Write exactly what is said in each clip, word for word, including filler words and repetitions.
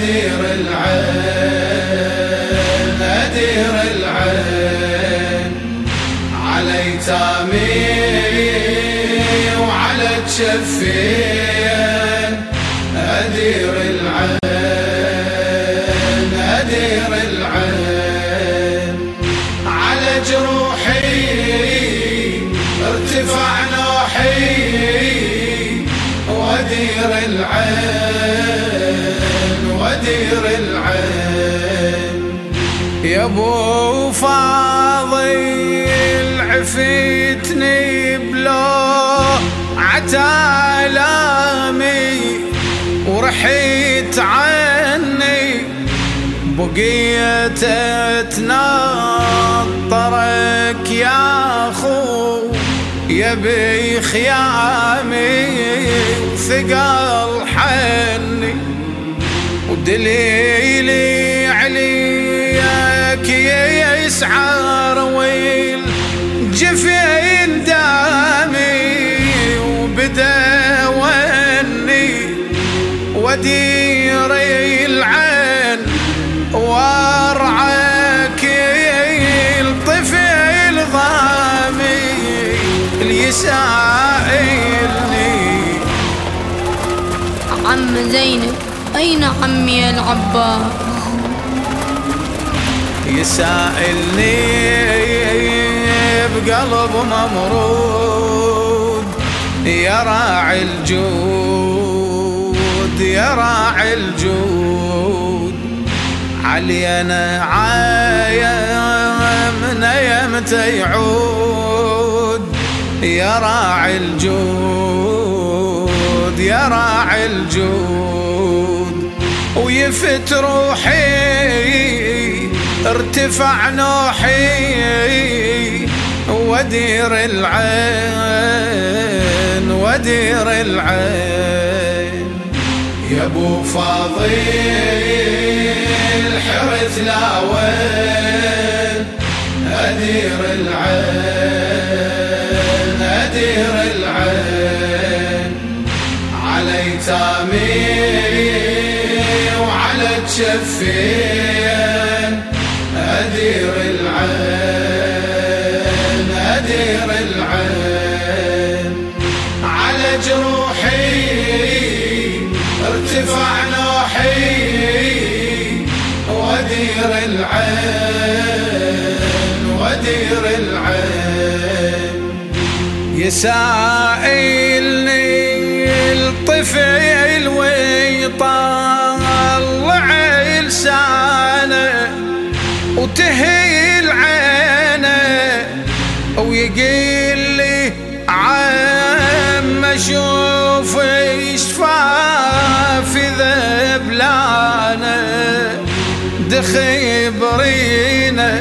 أدير العين أدير العين على يتامي وعلى تشفين أدير العين أدير العين على جروحي ارتفع نوحي وأدير العين وأدير العين يا ابو فاضل عفيتني بلو عتالامي ورحيت عني بقيت اتنطرك يا اخو يبي خيامي ثقل حني ودليلي عليك يسعر ويل جفين دامي وبدا وني ودير العين وارعاك الطفل ضامي اللي يسائلني عم زينب أين عمي العباس يسائلني بقلب ممرود يا راعي الجود يا راعي الجود علينا عايم نيمت يعود يا راعي الجود يا راعي الجود ويفت روحي ارتفع نوحي ودير العين ودير العين يا ابو فاضل حرث لا وين أدير العين أدير العين على يتامي وعلى تشفين أدير العين أدير العين على جروحي ارتفع نوحي ودير العين ودير العين يسائلني الطفل ويطلع لسانه وتهيل عينه ويقول لي عم اشوف شفافي ذبلانه دخبرينا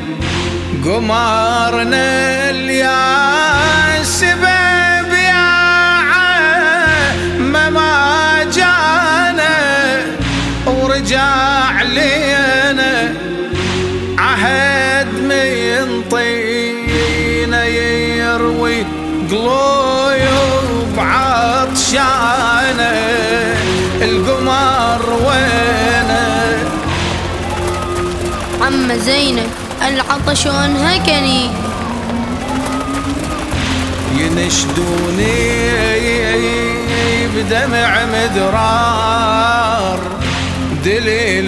قمارنا اليا سبب يا عم ما جانا ورجع لينا عهد من طينا يروي قلوب عطشانه القمر وينه عم زينب العطش انهكني ينشدوني بدمع مدرار دليل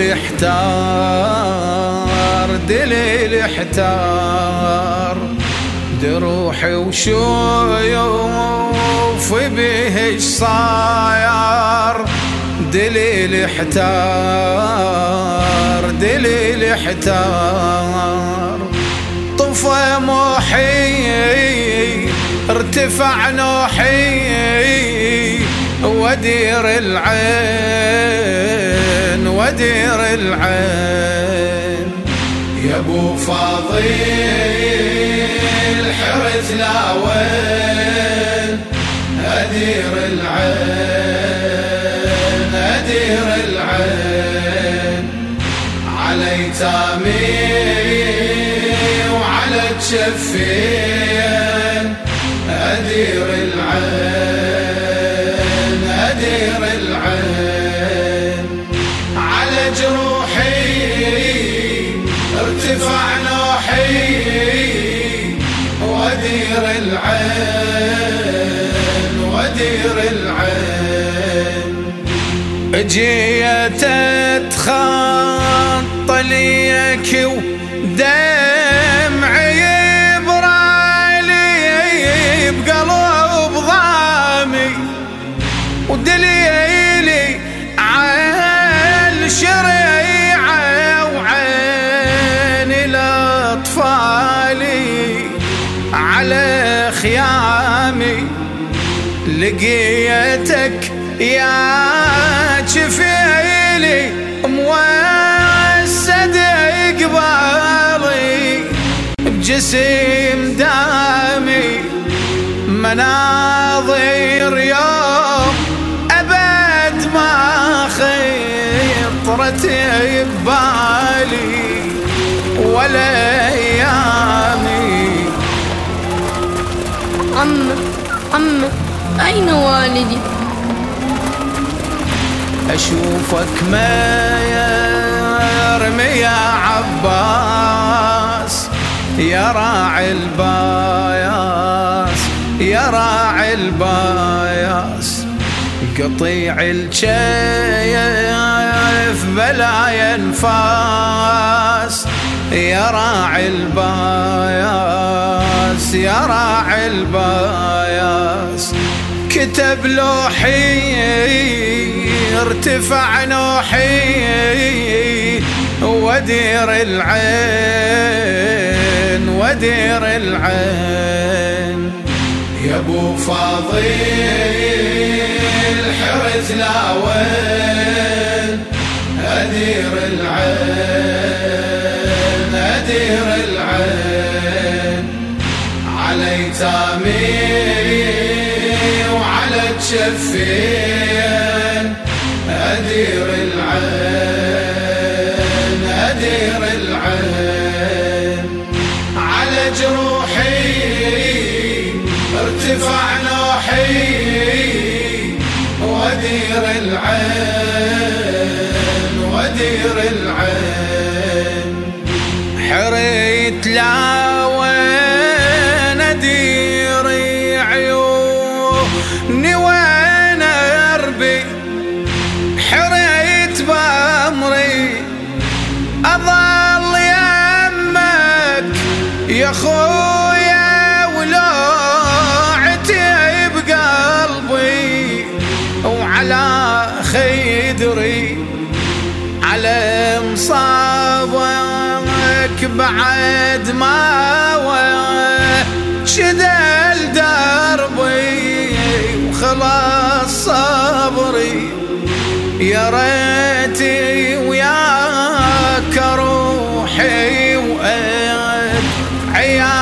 احتار دليل احتار دروحي وشوف به صاير دليل احتار دليل احتار طفى موحي ارتفع نوحي ودير العين ودير العين يا ابو فاضل حرث لا وين أدير العين أدير العين على يتامي وعلى تشفين أدير العين أدير العين على ودير العين. جيت اتخط ليك ودمعي يبرالي بقلب ضامي، ودليلي عالشريعة وعين الأطفالي على خيامي. لقيتك يا جفيلي موسد قبالي بجسم دامي، مناظر يوم أبد ما خطرت ببالي ولا أيامي. عم عم أين والدي؟ أشوفك ما يرمي يا عباس، يا راعي الباياس، يا راعي الباياس. قطيع الشيف بلا ينفاس، يا راعي الباياس، يا راعي الباياس. كتب لوحي ارتفع نوحي، ودير العين ودير العين. يا ابو فاضل حرز لا وين، ادير العين ادير العين. على يتامي وعلى تشفين، ادير العين ادير العين. على جروحي ارتفع نوحي، ودير العين ودير العين. حريت لا وين اديري عيوني وين اربي، حريت بامري اظل يمك يا خويا، ولوعتي بقلبي وعلى خيدري، على مصابك بعد ما شدل دربي وخلاص صبري. يا ريتي وياك روحي وأدعي يا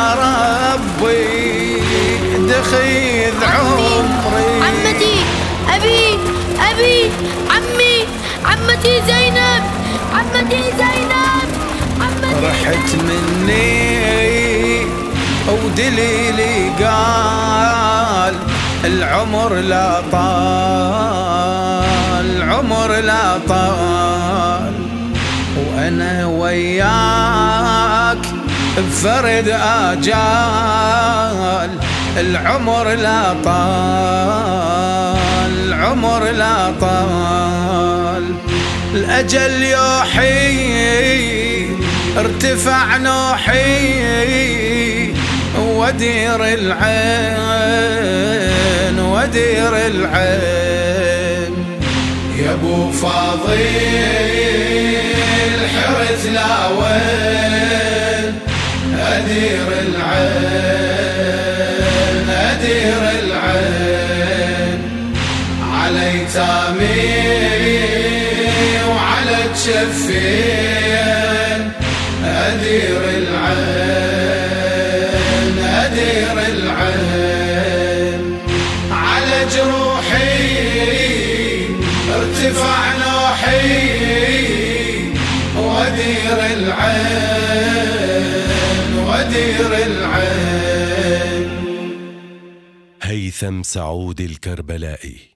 ربي دخيذ عمري. عمتي أبي أبي عمي عمتي زينب عمتي زينب عمتي رحت مني ودليلي قال العمر لا طال، العمر لا طال. وأنا وياك بفرد آجال، العمر لا طال، العمر لا طال. الأجل يوحي ارتفع نوحي، ودير العين ودير العين. يا ابو فاضل حرز لا وين، ادير العين ادير العين. على يتامي وعلى تشفين، ادير العين ادير العين. على جروحي ارتفع نوحي، ودير العين ودير العين. هيثم سعود الكربلائي.